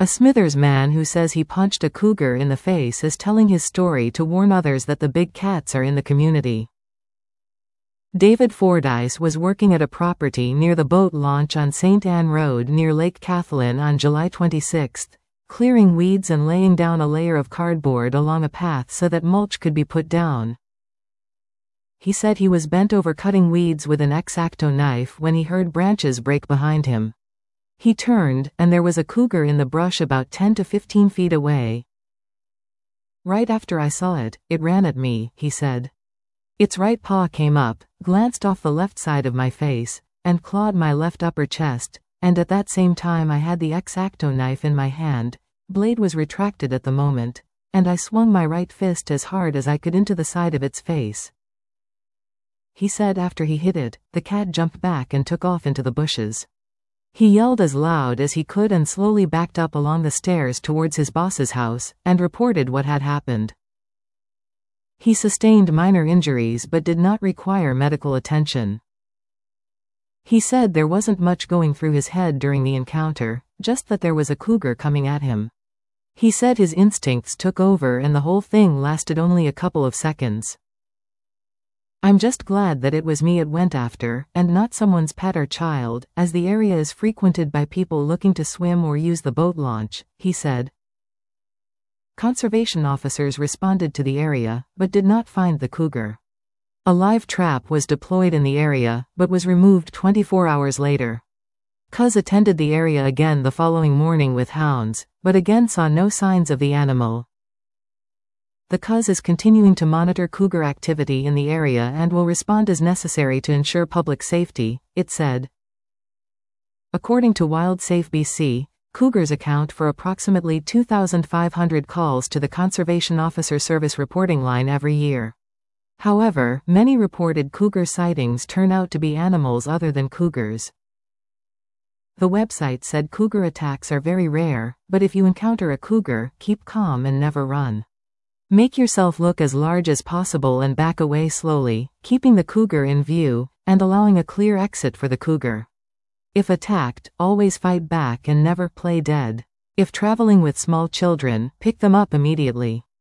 A Smithers man who says he punched a cougar in the face is telling his story to warn others that the big cats are in the community. David Fordyce was working at a property near the boat launch on St. Anne Road near Lake Kathleen on July 26, clearing weeds and laying down a layer of cardboard along a path so that mulch could be put down. He said he was bent over cutting weeds with an X-Acto knife when he heard branches break behind him. He turned, and there was a cougar in the brush about 10 to 15 feet away. Right after I saw it, it ran at me, he said. Its right paw came up, glanced off the left side of my face, and clawed my left upper chest, and at that same time I had the X-Acto knife in my hand. Blade was retracted at the moment, and I swung my right fist as hard as I could into the side of its face. He said after he hit it, the cat jumped back and took off into the bushes. He yelled as loud as he could and slowly backed up along the stairs towards his boss's house, and reported what had happened. He sustained minor injuries but did not require medical attention. He said there wasn't much going through his head during the encounter, just that there was a cougar coming at him. He said his instincts took over and the whole thing lasted only a couple of seconds. I'm just glad that it was me it went after, and not someone's pet or child, as the area is frequented by people looking to swim or use the boat launch, he said. Conservation officers responded to the area, but did not find the cougar. A live trap was deployed in the area, but was removed 24 hours later. CUS attended the area again the following morning with hounds, but again saw no signs of the animal. The CUS is continuing to monitor cougar activity in the area and will respond as necessary to ensure public safety, it said. According to WildSafe BC, cougars account for approximately 2,500 calls to the Conservation Officer Service reporting line every year. However, many reported cougar sightings turn out to be animals other than cougars. The website said cougar attacks are very rare, but if you encounter a cougar, keep calm and never run. Make yourself look as large as possible and back away slowly, keeping the cougar in view, and allowing a clear exit for the cougar. If attacked, always fight back and never play dead. If traveling with small children, pick them up immediately.